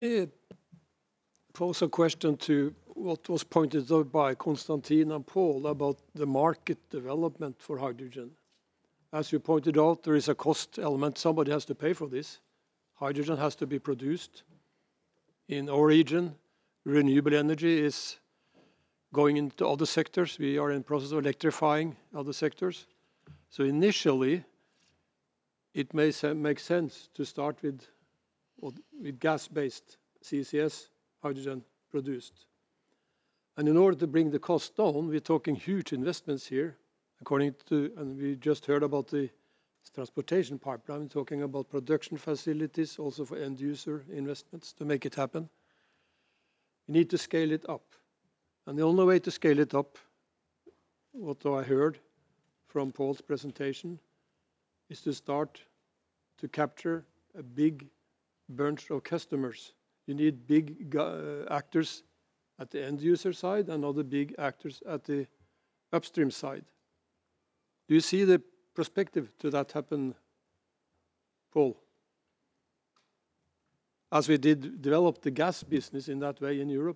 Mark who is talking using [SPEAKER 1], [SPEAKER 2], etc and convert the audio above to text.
[SPEAKER 1] eh, pose a question to what was pointed out by Konstantin and Paul about the market development for hydrogen. As you pointed out, there is a cost element. Somebody has to pay for this. Hydrogen has to be produced. In our region, renewable energy is going into other sectors. We are in the process of electrifying other sectors. So initially, it may make sense to start with gas-based CCS hydrogen produced. And in order to bring the cost down, we're talking huge investments here. And we just heard about the transportation pipeline, we're talking about production facilities, also for end user investments to make it happen. We need to scale it up. And the only way to scale it up, what I heard from Paul's presentation, is to start to capture a big bunch of customers. You need big actors at the end user side and other big actors at the upstream side. Do you see the perspective to that happen, Paul? As we did develop the gas business in that way in Europe,